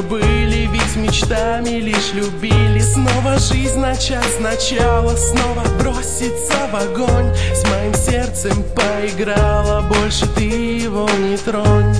мы были, ведь мечтами лишь любили. Снова жизнь начать сначала, снова броситься в огонь. С моим сердцем поиграла, больше ты его не тронь.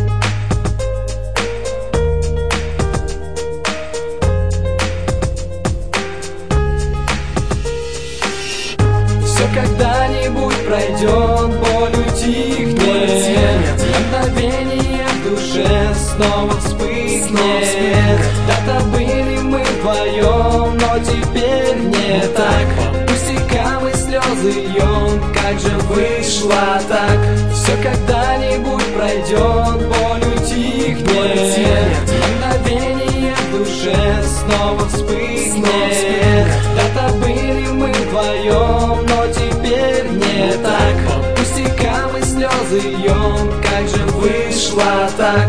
Все когда-нибудь пройдет, боль утихнет, мгновение в душе снова вспыхнет. Когда-то были мы вдвоем, но теперь не так. Пустякам и слезы льем, как же вышло так. Все когда-нибудь пройдет, боль утихнет, мгновение в душе снова вспыхнет. Когда-то были мы вдвоем, но теперь не так. Пустякам и слезы льем, как же вышло так.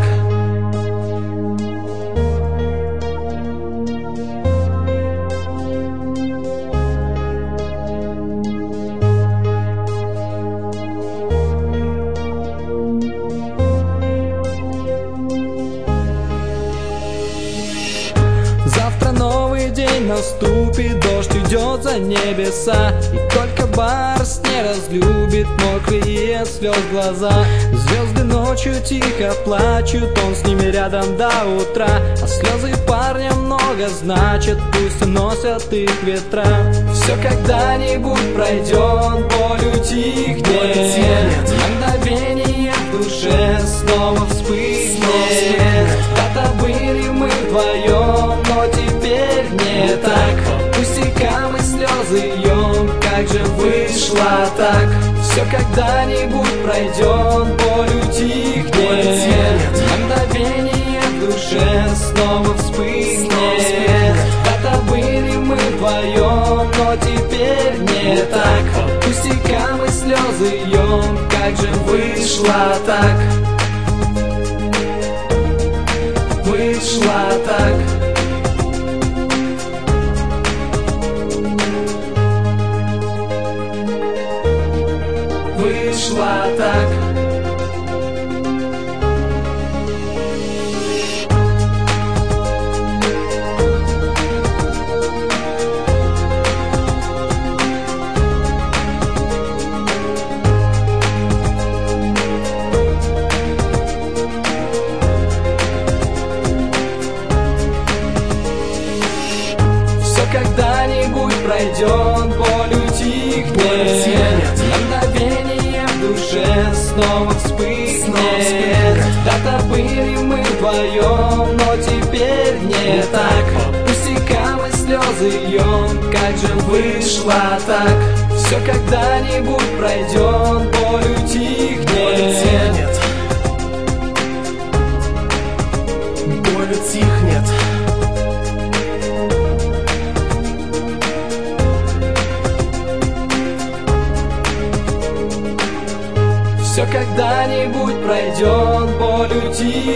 Завтра новый день наступит, дождь идет за небеса. И только Барс не разлюбит мокрые слез глаза. Звезды ночью тихо плачут, он с ними рядом до утра. А слезы парня много значат, пусть уносят их ветра. Все когда-нибудь пройдет, боль утихнет, мгновение в душе снова вспыхнет. Когда-то были мы вдвоем, но теперь не так. Пустякам и слезы льем, как же вышло так. Все когда-нибудь пройдет, боль утихнет, мгновение в душе снова вспыхнет. Когда-то были мы вдвоем, но теперь не так. Пустякам и слезы льем, как же вышло так. Вышло так. Вышло так. Когда-нибудь пройдет, боль утихнет, мгновение в душе снова вспыхнет. Когда-то были мы вдвоем, но теперь не так. Пустякам и слезы льем, как же вышло так. Все когда-нибудь пройдет, боль утихнет. Боль утихнет. Все когда-нибудь пройдет, боль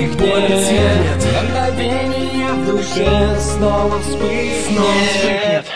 утихнет, мгновение в душе снова вспыхнет.